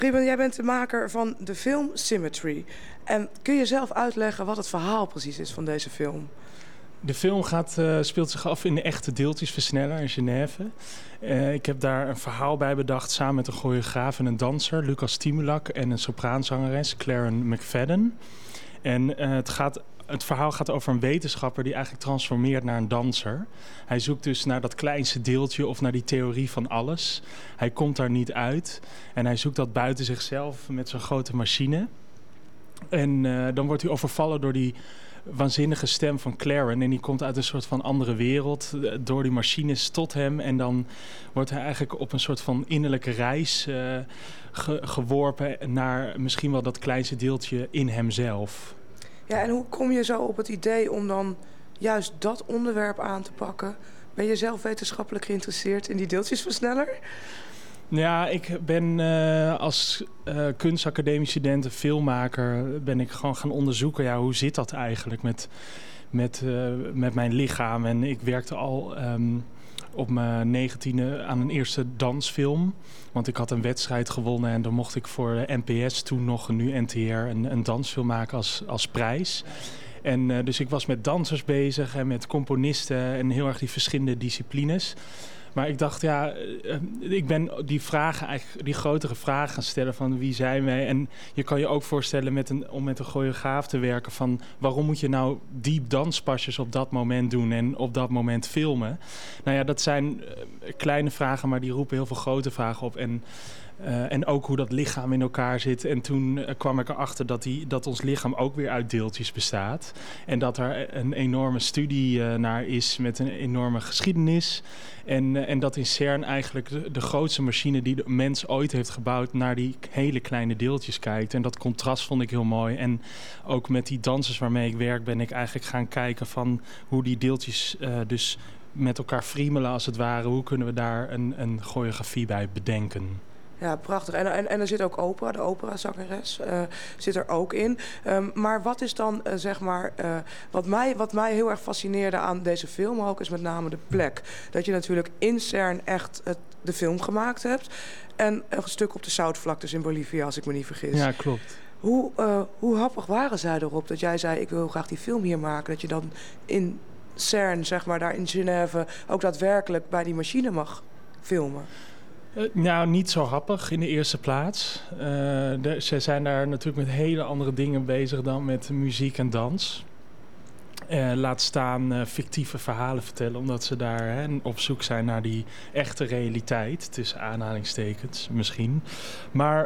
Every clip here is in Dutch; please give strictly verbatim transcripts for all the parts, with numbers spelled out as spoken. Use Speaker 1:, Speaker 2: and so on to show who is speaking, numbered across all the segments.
Speaker 1: Ruben, jij bent de maker van de film Symmetry. En kun je zelf uitleggen wat het verhaal precies is van deze film?
Speaker 2: De film gaat, uh, speelt zich af in de echte deeltjesversneller in Genève. Uh, ik heb daar een verhaal bij bedacht samen met een choreograaf en een danser, Lucas Timulak, en een sopraanzangeres, Claren McFadden. En uh, het, gaat, het verhaal gaat over een wetenschapper die eigenlijk transformeert naar een danser. Hij zoekt dus naar dat kleinste deeltje of naar die theorie van alles. Hij komt daar niet uit en hij zoekt dat buiten zichzelf met zo'n grote machine. En uh, dan wordt hij overvallen door die waanzinnige stem van Claren. En die komt uit een soort van andere wereld door die machines tot hem. En dan wordt hij eigenlijk op een soort van innerlijke reis uh, ge- geworpen naar misschien wel dat kleinste deeltje in hemzelf.
Speaker 1: Ja, en hoe kom je zo op het idee om dan juist dat onderwerp aan te pakken? Ben je zelf wetenschappelijk geïnteresseerd in die deeltjesversneller?
Speaker 2: Ja, ik ben uh, als uh, kunstacademiestudent, filmmaker, ben ik gewoon gaan onderzoeken, ja, hoe zit dat eigenlijk met, met, uh, met mijn lichaam. En ik werkte al um, op mijn negentiende aan een eerste dansfilm. Want ik had een wedstrijd gewonnen en dan mocht ik voor de N P S, toen nog nu N T R, een, een dansfilm maken als, als prijs. En uh, dus ik was met dansers bezig en met componisten en heel erg die verschillende disciplines. Maar ik dacht, ja, ik ben die vragen, eigenlijk die grotere vragen gaan stellen van wie zijn wij? En je kan je ook voorstellen met een, om met een choreograaf te werken van waarom moet je nou die danspasjes op dat moment doen en op dat moment filmen? Nou ja, dat zijn kleine vragen, maar die roepen heel veel grote vragen op. En Uh, en ook hoe dat lichaam in elkaar zit. En toen uh, kwam ik erachter dat, die, dat ons lichaam ook weer uit deeltjes bestaat. En dat er een enorme studie uh, naar is met een enorme geschiedenis. En, uh, en dat in CERN eigenlijk de, de grootste machine die de mens ooit heeft gebouwd naar die hele kleine deeltjes kijkt. En dat contrast vond ik heel mooi. En ook met die dansers waarmee ik werk ben ik eigenlijk gaan kijken van hoe die deeltjes uh, dus met elkaar friemelen als het ware. Hoe kunnen we daar een, een choreografie bij bedenken?
Speaker 1: Ja, prachtig. En, en, en er zit ook opera, de operazangeres uh, zit er ook in. Um, maar wat is dan, uh, zeg maar, uh, wat, mij, wat mij heel erg fascineerde aan deze film ook, is met name de plek. Dat je natuurlijk in CERN echt het, de film gemaakt hebt. En een stuk op de zoutvlaktes in Bolivia, als ik me niet vergis.
Speaker 2: Ja, klopt.
Speaker 1: Hoe, uh, hoe happig waren zij erop dat jij zei, ik wil graag die film hier maken. Dat je dan in CERN, zeg maar, daar in Genève ook daadwerkelijk bij die machine mag filmen?
Speaker 2: Uh, nou, niet zo happig in de eerste plaats. Uh, de, ze zijn daar natuurlijk met hele andere dingen bezig dan met muziek en dans. Uh, laat staan uh, fictieve verhalen vertellen, omdat ze daar hè, op zoek zijn naar die echte realiteit, tussen aanhalingstekens misschien. Maar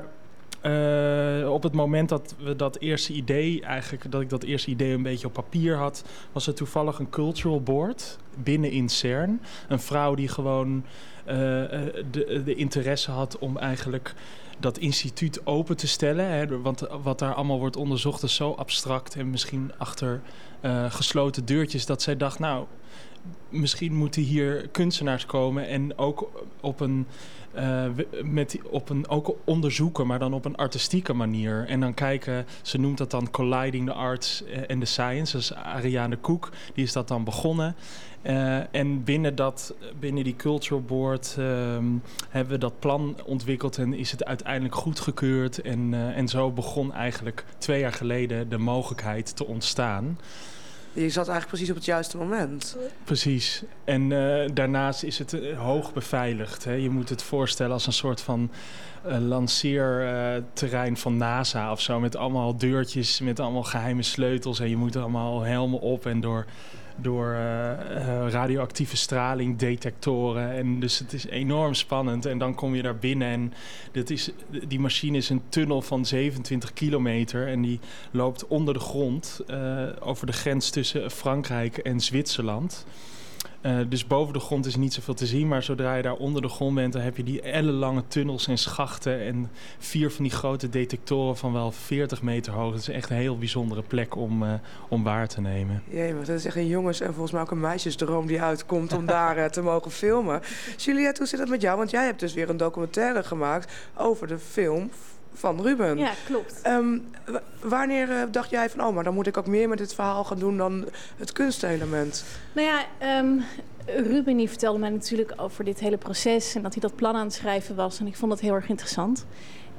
Speaker 2: uh, op het moment dat we dat eerste idee, eigenlijk dat ik dat eerste idee een beetje op papier had, was er toevallig een cultural board binnen in CERN. Een vrouw die gewoon Uh, de, de interesse had om eigenlijk dat instituut open te stellen. Hè, want wat daar allemaal wordt onderzocht is zo abstract en misschien achter uh, gesloten deurtjes dat zij dacht, nou, misschien moeten hier kunstenaars komen en ook op een, uh, met, op een ook onderzoeken, maar dan op een artistieke manier. En dan kijken, ze noemt dat dan Colliding the Arts and the Science. Dat is Ariane Koek, die is dat dan begonnen. Uh, en binnen, dat, binnen die Cultural Board uh, hebben we dat plan ontwikkeld en is het uiteindelijk goedgekeurd. En, uh, en zo begon eigenlijk twee jaar geleden de mogelijkheid te ontstaan.
Speaker 1: Je zat eigenlijk precies op het juiste moment.
Speaker 2: Precies. En uh, daarnaast is het uh, hoog beveiligd. Hè. Je moet het voorstellen als een soort van uh, lanceerterrein uh, van NASA of zo. Met allemaal deurtjes, met allemaal geheime sleutels. En je moet er allemaal helmen op en door, door uh, uh, radioactieve straling detectoren. En dus het is enorm spannend. En dan kom je daar binnen en dit is, die machine is een tunnel van zevenentwintig kilometer. En die loopt onder de grond uh, over de grens tussen Frankrijk en Zwitserland. Uh, dus boven de grond is niet zoveel te zien, maar zodra je daar onder de grond bent, dan heb je die ellenlange tunnels en schachten en vier van die grote detectoren van wel veertig meter hoog. Het is echt een heel bijzondere plek om, uh, om waar te nemen.
Speaker 1: Jee, maar dat is echt een jongens- en volgens mij ook een meisjesdroom die uitkomt om daar uh, te mogen filmen. Juliette, hoe zit dat met jou? Want jij hebt dus weer een documentaire gemaakt over de film van Ruben.
Speaker 3: Ja, klopt.
Speaker 1: Um, w- wanneer uh, dacht jij van, oh, maar dan moet ik ook meer met dit verhaal gaan doen dan het kunstelement?
Speaker 3: Nou ja, um, Ruben die vertelde mij natuurlijk over dit hele proces en dat hij dat plan aan het schrijven was. En ik vond dat heel erg interessant.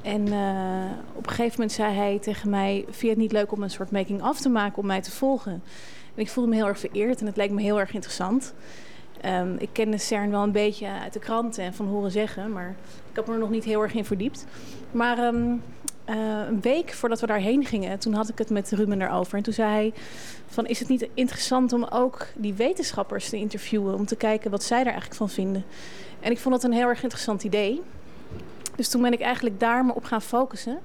Speaker 3: En uh, op een gegeven moment zei hij tegen mij... vind je het niet leuk om een soort making-of te maken om mij te volgen? En ik voelde me heel erg vereerd en het leek me heel erg interessant. Um, ik kende CERN wel een beetje uit de kranten en van horen zeggen... maar ik had me er nog niet heel erg in verdiept. Maar um, uh, een week voordat we daarheen gingen... toen had ik het met Ruben erover. En toen zei hij... van, is het niet interessant om ook die wetenschappers te interviewen... om te kijken wat zij er eigenlijk van vinden? En ik vond dat een heel erg interessant idee... Dus toen ben ik eigenlijk daar me op gaan focussen.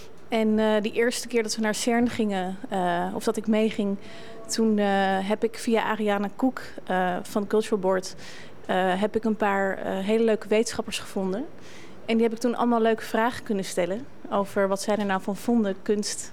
Speaker 3: En uh, die eerste keer dat we naar CERN gingen, uh, of dat ik meeging... toen uh, heb ik via Ariana Koek uh, van het Cultural Board... Uh, heb ik een paar uh, hele leuke wetenschappers gevonden. En die heb ik toen allemaal leuke vragen kunnen stellen... over wat zij er nou van vonden, kunst...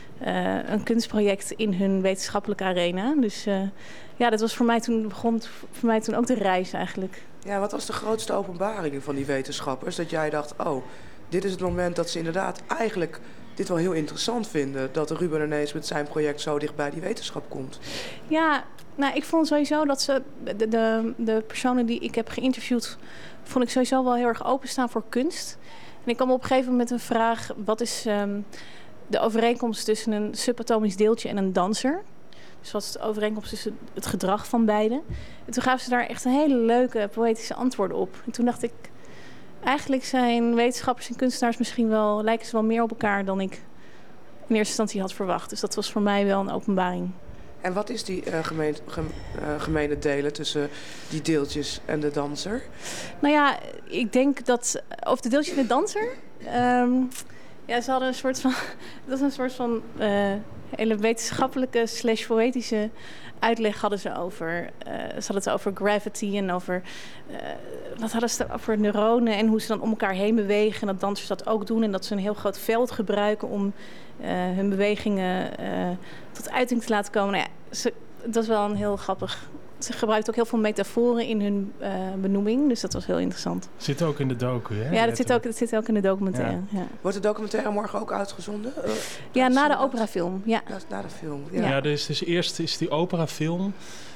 Speaker 3: Uh, een kunstproject in hun wetenschappelijke arena. Dus uh, ja, dat was voor mij toen, begon voor mij toen ook de reis eigenlijk.
Speaker 1: Ja, wat was de grootste openbaring van die wetenschappers? Dat jij dacht, oh, dit is het moment dat ze inderdaad eigenlijk dit wel heel interessant vinden. Dat Ruben ineens met zijn project zo dicht bij die wetenschap komt.
Speaker 3: Ja, nou, ik vond sowieso dat ze, de, de, de personen die ik heb geïnterviewd, vond ik sowieso wel heel erg openstaan voor kunst. En ik kwam op een gegeven moment met een vraag, wat is um, de overeenkomst tussen een subatomisch deeltje en een danser? Dus wat is de overeenkomst tussen het gedrag van beiden? En toen gaven ze daar echt een hele leuke poëtische antwoorden op. En toen dacht ik, eigenlijk zijn wetenschappers en kunstenaars misschien wel, lijken ze wel meer op elkaar dan ik in eerste instantie had verwacht. Dus dat was voor mij wel een openbaring.
Speaker 1: En wat is die uh, gemeen, gem, uh, gemene delen tussen die deeltjes en de danser?
Speaker 3: Nou ja, ik denk dat, of de deeltjes en de danser... Um, ja, ze hadden een soort van, dat was een soort van uh, hele wetenschappelijke slash poëtische uitleg hadden ze over. Uh, ze hadden het over gravity en over, uh, wat hadden ze over neuronen en hoe ze dan om elkaar heen bewegen. En dat dansers dat ook doen en dat ze een heel groot veld gebruiken om uh, hun bewegingen uh, tot uiting te laten komen. Nou ja, ze, dat was wel een heel grappig. Ze gebruikt ook heel veel metaforen in hun uh, benoeming, dus dat was heel interessant.
Speaker 2: Zit ook in de docu, hè?
Speaker 3: Ja, dat zit ook, dat zit ook in de documentaire. Ja. Ja.
Speaker 1: Wordt de documentaire morgen ook uitgezonden? Uh,
Speaker 3: ja, na de operafilm. Ja.
Speaker 1: Na, na de film, ja.
Speaker 2: Ja, ja dus, dus eerst is die operafilm.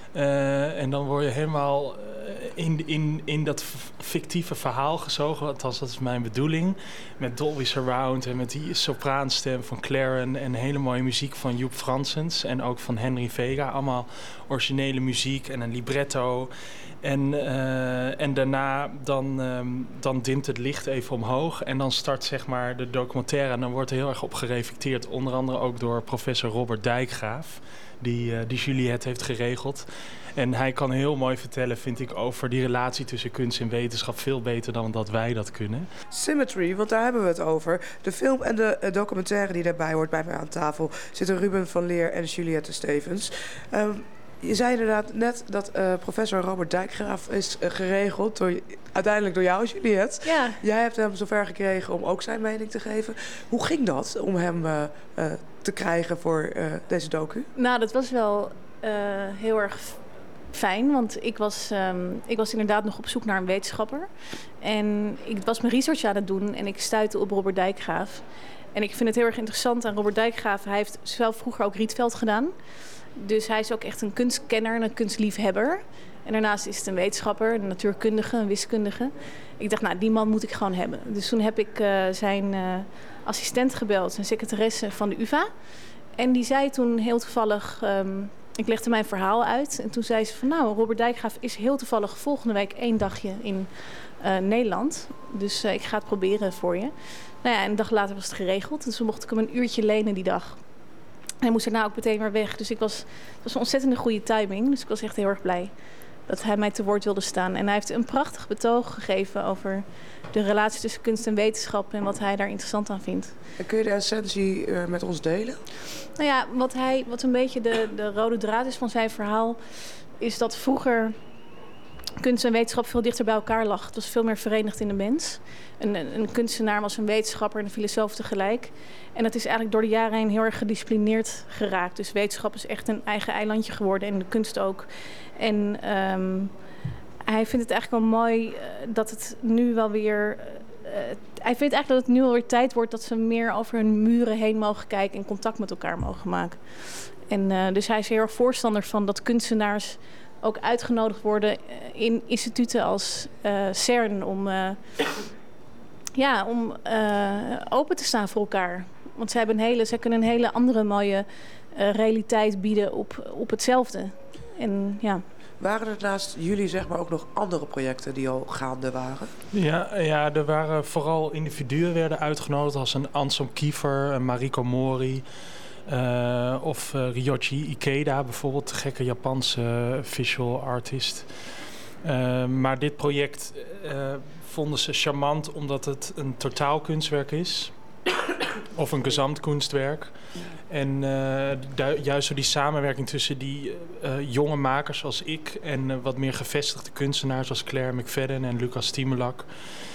Speaker 2: Uh, en dan word je helemaal uh, in, in, in dat fictieve verhaal gezogen. Althans, dat is mijn bedoeling. Met Dolby Surround en met die sopraanstem van Claren. En hele mooie muziek van Joep Fransens. En ook van Henry Vega. Allemaal originele muziek en een libretto. En, uh, en daarna dan, um, dan dimt het licht even omhoog. En dan start zeg maar de documentaire. En dan wordt er heel erg op gereflecteerd. Onder andere ook door professor Robert Dijkgraaf. Die, uh, die Juliette heeft geregeld. En hij kan heel mooi vertellen, vind ik, over die relatie tussen kunst en wetenschap. Veel beter dan dat wij dat kunnen.
Speaker 1: Symmetry, want daar hebben we het over. De film en de uh, documentaire die daarbij hoort, bij mij aan tafel, zitten Ruben van Leer en Juliette Stevens. Um, je zei inderdaad net dat uh, professor Robert Dijkgraaf is uh, geregeld, door, uiteindelijk door jou, Juliette.
Speaker 3: Ja.
Speaker 1: Jij hebt hem zover gekregen om ook zijn mening te geven. Hoe ging dat om hem uh, uh, te krijgen voor uh, deze docu?
Speaker 3: Nou, dat was wel uh, heel erg fijn, want ik was, um, ik was inderdaad nog op zoek naar een wetenschapper. En ik was mijn research aan het doen en ik stuitte op Robert Dijkgraaf. En ik vind het heel erg interessant aan Robert Dijkgraaf. Hij heeft zelf vroeger ook Rietveld gedaan. Dus hij is ook echt een kunstkenner en een kunstliefhebber. En daarnaast is het een wetenschapper, een natuurkundige, een wiskundige. Ik dacht, nou, die man moet ik gewoon hebben. Dus toen heb ik uh, zijn uh, assistent gebeld, zijn secretaresse van de U vA. En die zei toen heel toevallig, um, ik legde mijn verhaal uit. En toen zei ze van, nou, Robert Dijkgraaf is heel toevallig volgende week één dagje in uh, Nederland. Dus uh, ik ga het proberen voor je. Nou ja, en een dag later was het geregeld. Dus toen mocht ik hem een uurtje lenen die dag. En hij moest daarna ook meteen weer weg. Dus ik was, het was een ontzettende goede timing. Dus ik was echt heel erg blij dat hij mij te woord wilde staan. En hij heeft een prachtig betoog gegeven over de relatie tussen kunst en wetenschap en wat hij daar interessant aan vindt.
Speaker 1: En kun je de essentie uh, met ons delen?
Speaker 3: Nou ja, wat, hij, wat een beetje de, de rode draad is van zijn verhaal, is dat vroeger kunst en wetenschap veel dichter bij elkaar lag. Het was veel meer verenigd in de mens. Een, een, een kunstenaar was een wetenschapper en een filosoof tegelijk. En dat is eigenlijk door de jaren heen heel erg gedisciplineerd geraakt. Dus wetenschap is echt een eigen eilandje geworden en de kunst ook. En um, hij vindt het eigenlijk wel mooi uh, dat het nu wel weer... Uh, hij vindt eigenlijk dat het nu wel weer tijd wordt dat ze meer over hun muren heen mogen kijken en contact met elkaar mogen maken. En uh, dus hij is heel erg voorstander van dat kunstenaars ook uitgenodigd worden in instituten als uh, CERN om... Uh, ja, om uh, open te staan voor elkaar. Want zij, hebben een hele, zij kunnen een hele andere mooie uh, realiteit bieden op, op hetzelfde. En, ja.
Speaker 1: Waren er naast jullie zeg maar ook nog andere projecten die al gaande waren?
Speaker 2: Ja, ja, er waren vooral individuen werden uitgenodigd als een Anselm Kiefer, een Mariko Mori uh, of uh, Ryoji Ikeda bijvoorbeeld, de gekke Japanse uh, visual artist. Uh, maar dit project uh, vonden ze charmant omdat het een totaalkunstwerk is. Of een gezamtkunstwerk. En uh, du- juist door die samenwerking tussen die uh, jonge makers zoals ik en uh, wat meer gevestigde kunstenaars zoals Claire McFadden en Lucas Timulak.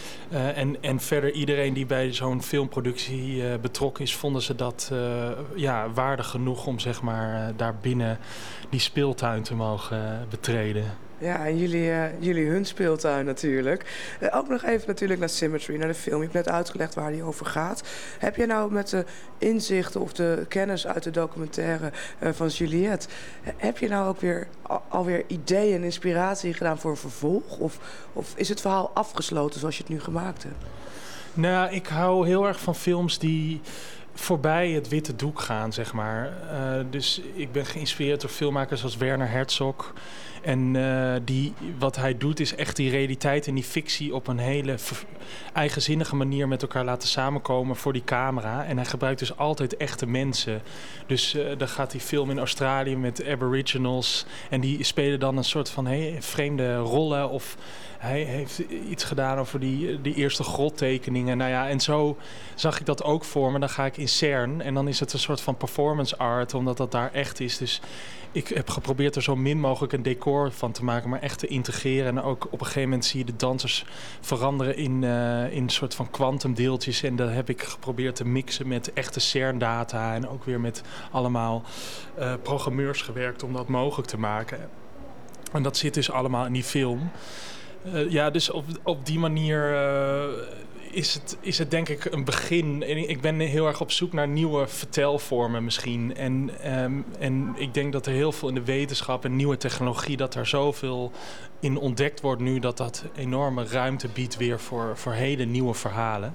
Speaker 2: Uh, en, en verder iedereen die bij zo'n filmproductie uh, betrokken is, vonden ze dat uh, ja, waardig genoeg om zeg maar uh, daar binnen die speeltuin te mogen uh, betreden.
Speaker 1: Ja, en jullie, uh, jullie hun speeltuin natuurlijk. Uh, ook nog even natuurlijk naar Symmetry, naar de film. Je hebt net uitgelegd waar die over gaat. Heb je nou met de inzichten of de kennis uit de documentaire uh, van Juliette... heb je nou ook weer al, alweer ideeën en inspiratie gedaan voor een vervolg? Of, of is het verhaal afgesloten zoals je het nu gemaakt hebt?
Speaker 2: Nou, ik hou heel erg van films die voorbij het witte doek gaan, zeg maar. Uh, dus ik ben geïnspireerd door filmmakers als Werner Herzog. En uh, die, wat hij doet is echt die realiteit en die fictie op een hele v- eigenzinnige manier met elkaar laten samenkomen voor die camera. En hij gebruikt dus altijd echte mensen. Dus uh, dan gaat hij film in Australië met aboriginals. En die spelen dan een soort van hey, vreemde rollen. Of hij heeft iets gedaan over die, die eerste grottekeningen. Nou ja, en zo zag ik dat ook voor me. Dan ga ik in CERN en dan is het een soort van performance art, omdat dat daar echt is. Dus ik heb geprobeerd er zo min mogelijk een decor van te maken, maar echt te integreren. En ook op een gegeven moment zie je de dansers veranderen in, uh, in een soort van kwantumdeeltjes. En dat heb ik geprobeerd te mixen met echte CERN-data. En ook weer met allemaal uh, programmeurs gewerkt om dat mogelijk te maken. En dat zit dus allemaal in die film. Uh, ja, dus op, op die manier uh, is, het, is het denk ik een begin. En ik ben heel erg op zoek naar nieuwe vertelvormen misschien. En, um, en ik denk dat er heel veel in de wetenschap en nieuwe technologie, dat er zoveel in ontdekt wordt nu, dat dat enorme ruimte biedt weer voor, voor hele nieuwe verhalen.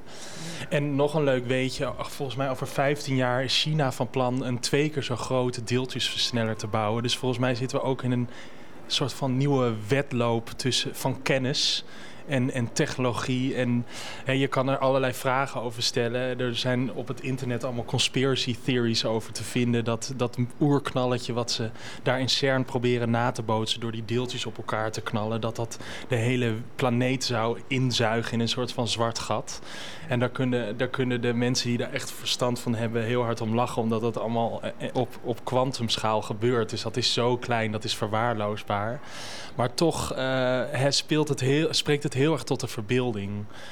Speaker 2: En nog een leuk weetje, volgens mij over vijftien jaar is China van plan een twee keer zo grote deeltjesversneller te bouwen. Dus volgens mij zitten we ook in een soort van nieuwe wedloop tussen van kennis en, en technologie. En hey, je kan er allerlei vragen over stellen. Er zijn op het internet allemaal conspiracy theories over te vinden. Dat, dat oerknalletje wat ze daar in CERN proberen na te bootsen door die deeltjes op elkaar te knallen, dat dat de hele planeet zou inzuigen in een soort van zwart gat. En daar kunnen, daar kunnen de mensen die daar echt verstand van hebben heel hard om lachen, omdat dat allemaal op, op kwantumschaal gebeurt. Dus dat is zo klein, dat is verwaarloosbaar. Maar toch uh, speelt het heel, spreekt het heel erg tot de verbeelding.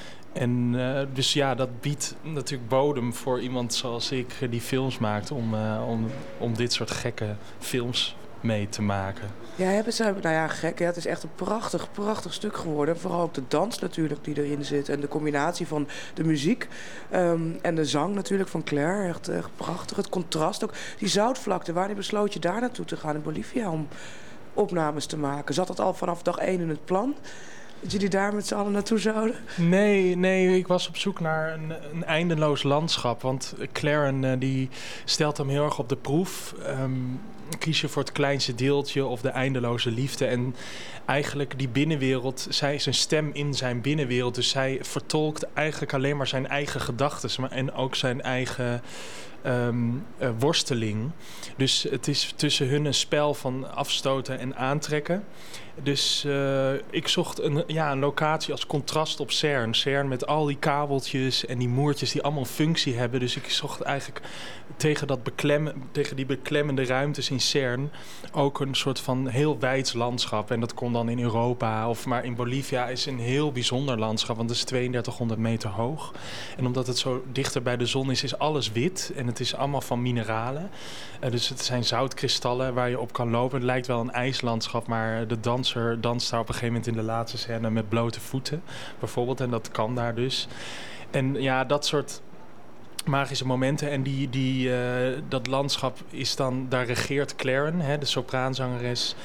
Speaker 2: En uh, dus ja, dat biedt natuurlijk bodem voor iemand zoals ik die films maakt om, uh, om, om dit soort gekke films mee te maken.
Speaker 1: Ja, hebben ze, nou ja, gek. Ja, het is echt een prachtig, prachtig stuk geworden. Vooral ook de dans natuurlijk die erin zit. En de combinatie van de muziek um, en de zang natuurlijk van Claire. Echt, echt prachtig. Het contrast ook. Die zoutvlakte, wanneer besloot je daar naartoe te gaan in Bolivia om opnames te maken? Zat dat al vanaf dag één in het plan? Dat jullie daar met z'n allen naartoe zouden?
Speaker 2: Nee, nee, ik was op zoek naar een, een eindeloos landschap. Want Claren uh, die stelt hem heel erg op de proef. Um, kies je voor het kleinste deeltje of de eindeloze liefde. En eigenlijk die binnenwereld, zij is een stem in zijn binnenwereld. Dus zij vertolkt eigenlijk alleen maar zijn eigen gedachten en ook zijn eigen Um, uh, worsteling. Dus het is tussen hun een spel van afstoten en aantrekken. Dus uh, ik zocht een, ja, een locatie als contrast op CERN. CERN met al die kabeltjes en die moertjes die allemaal een functie hebben. Dus ik zocht eigenlijk tegen, dat beklem, tegen die beklemmende ruimtes in CERN ook een soort van heel wijds landschap. En dat kon dan in Europa. Of maar in Bolivia is een heel bijzonder landschap, want het is tweeëndertighonderd meter hoog. En omdat het zo dichter bij de zon is, is alles wit. En het is allemaal van mineralen. Uh, dus het zijn zoutkristallen waar je op kan lopen. Het lijkt wel een ijslandschap, maar de danser danst daar op een gegeven moment in de laatste scène met blote voeten, bijvoorbeeld. En dat kan daar dus. En ja, dat soort magische momenten. En die, die, uh, dat landschap is dan, daar regeert Claren, hè, de sopraanzangeres.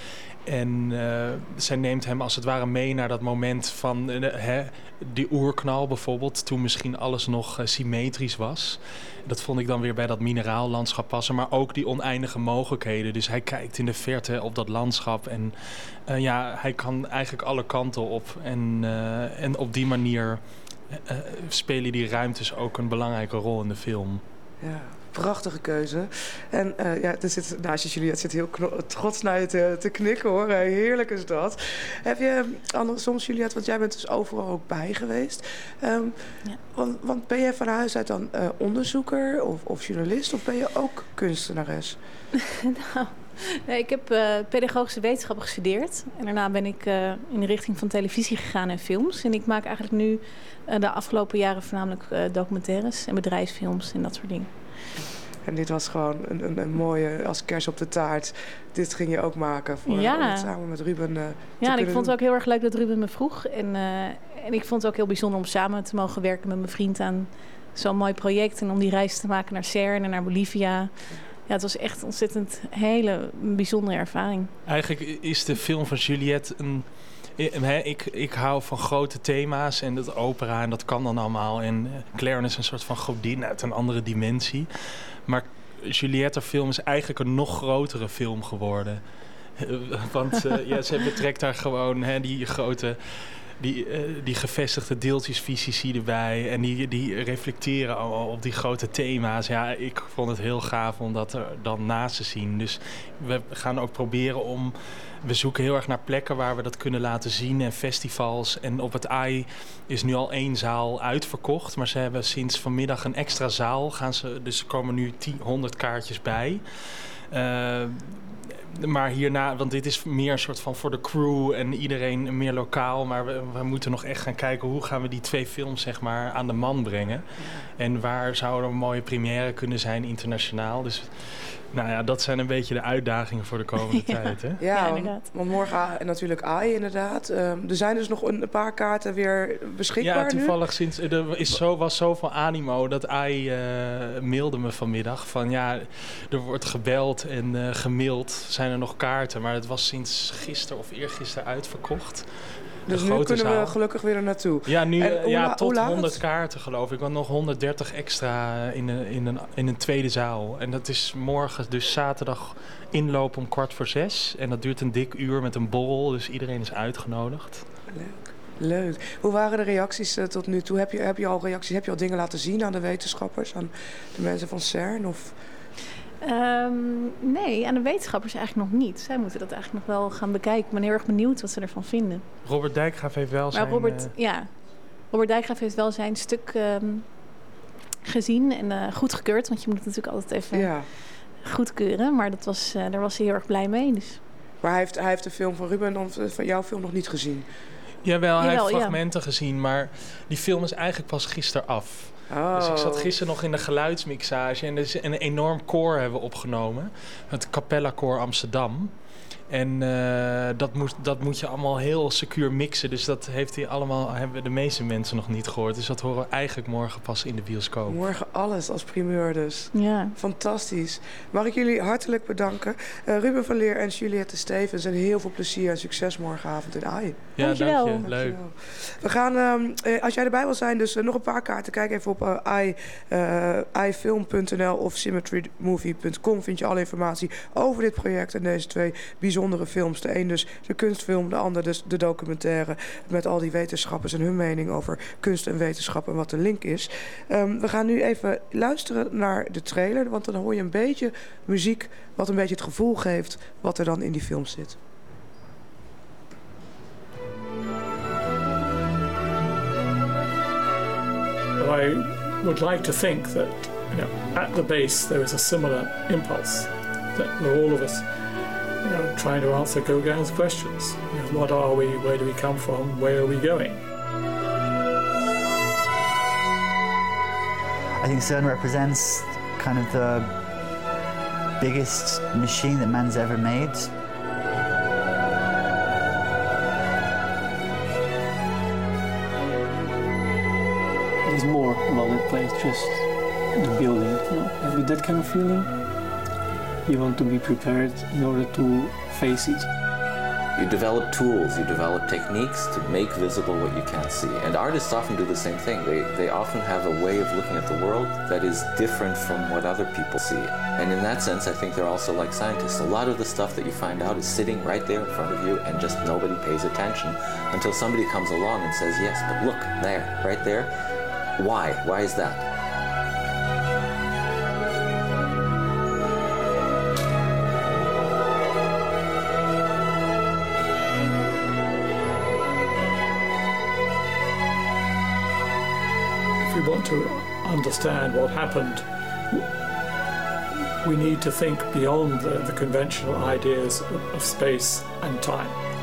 Speaker 2: En uh, zij neemt hem als het ware mee naar dat moment van uh, hè, die oerknal bijvoorbeeld, toen misschien alles nog uh, symmetrisch was. Dat vond ik dan weer bij dat mineraallandschap passen, maar ook die oneindige mogelijkheden. Dus hij kijkt in de verte op dat landschap en uh, ja, hij kan eigenlijk alle kanten op. En, uh, en op die manier uh, spelen die ruimtes ook een belangrijke rol in de film.
Speaker 1: Ja. Prachtige keuze. En uh, ja, er zit naast je Juliette zit heel kno- trots naar je te, te knikken hoor. Heerlijk is dat. Heb je andere, soms Juliette, want jij bent dus overal ook bij geweest. Um, ja. want, want ben jij van huis uit dan uh, onderzoeker of, of journalist of ben je ook kunstenares?
Speaker 3: nou, nee, ik heb uh, pedagogische wetenschappen gestudeerd. En daarna ben ik uh, in de richting van televisie gegaan en films. En ik maak eigenlijk nu uh, de afgelopen jaren voornamelijk uh, documentaires en bedrijfsfilms en dat soort dingen.
Speaker 1: En dit was gewoon een, een, een mooie, als kers op de taart. Dit ging je ook maken voor, ja. om het samen met Ruben uh,
Speaker 3: Ja, en ik vond
Speaker 1: doen.
Speaker 3: het ook heel erg leuk dat Ruben me vroeg. En, uh, en ik vond het ook heel bijzonder om samen te mogen werken met mijn vriend aan zo'n mooi project. En om die reis te maken naar CERN en naar Bolivia. Ja, het was echt ontzettend een hele bijzondere ervaring.
Speaker 2: Eigenlijk is de film van Juliette een... Ik, ik hou van grote thema's en dat opera en dat kan dan allemaal. En Claire is een soort van godin uit een andere dimensie. Maar Juliette film is eigenlijk een nog grotere film geworden. Want uh, ja, ze betrekt daar gewoon hè, die grote... Die, uh, die gevestigde deeltjesfysici erbij. En die, die reflecteren allemaal op die grote thema's. Ja, ik vond het heel gaaf om dat er dan naast te zien. Dus we gaan ook proberen om... We zoeken heel erg naar plekken waar we dat kunnen laten zien. En festivals. En op het A I is nu al één zaal uitverkocht. Maar ze hebben sinds vanmiddag een extra zaal. Gaan ze, dus er komen nu honderd kaartjes bij. Uh, Maar hierna, want dit is meer een soort van voor de crew en iedereen meer lokaal. Maar we, we moeten nog echt gaan kijken hoe gaan we die twee films zeg maar aan de man brengen. Ja. En waar zou er een mooie première kunnen zijn internationaal. Dus nou ja, dat zijn een beetje de uitdagingen voor de komende ja. tijd. Hè?
Speaker 1: Ja, ja want, want morgen natuurlijk A I inderdaad. Um, er zijn dus nog een paar kaarten weer beschikbaar
Speaker 2: Ja, toevallig
Speaker 1: nu?
Speaker 2: sinds er is zo, was zoveel animo dat A I uh, mailde me vanmiddag van ja, er wordt gebeld en uh, gemaild. Zijn er nog kaarten, maar het was sinds gisteren of eergisteren uitverkocht.
Speaker 1: Dus nu kunnen
Speaker 2: zaal.
Speaker 1: we gelukkig weer er naartoe.
Speaker 2: Ja, nu
Speaker 1: en,
Speaker 2: ja,
Speaker 1: la-
Speaker 2: tot honderd kaarten geloof ik. Want nog honderddertig extra in een, in, een, in een tweede zaal. En dat is morgen, dus zaterdag inloop om kwart voor zes. En dat duurt een dik uur met een borrel. Dus iedereen is uitgenodigd.
Speaker 1: Leuk. Leuk. Hoe waren de reacties uh, tot nu toe? Heb je, heb je al reacties, heb je al dingen laten zien aan de wetenschappers? Aan de mensen van CERN? Of...
Speaker 3: Um, nee, aan de wetenschappers eigenlijk nog niet. Zij moeten dat eigenlijk nog wel gaan bekijken. Ik ben heel erg benieuwd wat ze ervan vinden.
Speaker 2: Robert Dijkgraaf heeft wel
Speaker 3: maar
Speaker 2: zijn...
Speaker 3: Robert,
Speaker 2: uh...
Speaker 3: ja, Robert Dijkgraaf heeft wel zijn stuk um, gezien en uh, goedgekeurd. Want je moet het natuurlijk altijd even ja. goedkeuren. Maar dat was, uh, daar was hij heel erg blij mee. Dus.
Speaker 1: Maar hij heeft, hij heeft de film van Ruben of van jouw film nog niet gezien?
Speaker 2: Jawel, hij
Speaker 3: Jawel,
Speaker 2: heeft fragmenten
Speaker 3: ja.
Speaker 2: gezien. Maar die film is eigenlijk pas gisteren af.
Speaker 1: Oh.
Speaker 2: Dus ik zat gisteren nog in de geluidsmixage en er is een enorm koor hebben we opgenomen. Het Capella Koor Amsterdam. En uh, dat, moet, dat moet je allemaal heel secuur mixen. Dus dat heeft hij allemaal, hebben de meeste mensen nog niet gehoord. Dus dat horen we eigenlijk morgen pas in de bioscoop.
Speaker 1: Morgen alles als primeur dus.
Speaker 3: Ja.
Speaker 1: Fantastisch. Mag ik jullie hartelijk bedanken. Uh, Ruben van Leer en Juliette Stevens. En heel veel plezier en succes morgenavond in A I.
Speaker 2: Ja,
Speaker 3: dankjewel.
Speaker 2: dank je. Leuk.
Speaker 1: Dankjewel. We gaan, uh, als jij erbij wil zijn, dus uh, nog een paar kaarten. Kijk even op uh, i, uh, ifilm punt n l of symmetry movie punt com. Vind je alle informatie over dit project en deze twee bijzondere films. De een dus de kunstfilm, de ander dus de documentaire. Met al die wetenschappers en hun mening over kunst en wetenschap en wat de link is. Um, we gaan nu even luisteren naar de trailer. Want dan hoor je een beetje muziek wat een beetje het gevoel geeft wat er dan in die film zit.
Speaker 4: I would like to think that, you know, at the base there is a similar impulse that we're all of us, you know, trying to answer Gauguin's questions. You know, what are we? Where do we come from? Where are we going?
Speaker 5: I think CERN represents kind of the biggest machine that man's ever made.
Speaker 6: There's more about that place, just the building. You know? And with that kind of feeling, you want to be prepared in order to face it.
Speaker 7: You develop tools, you develop techniques to make visible what you can't see. And artists often do the same thing. They, they often have a way of looking at the world that is different from what other people see. And in that sense, I think they're also like scientists. A lot of the stuff that you find out is sitting right there in front of you and just nobody pays attention until somebody comes along and says, yes, but look, there, right there. Why? Why is that?
Speaker 4: If we want to understand what happened, we need to think beyond the, the conventional ideas of, of space and time.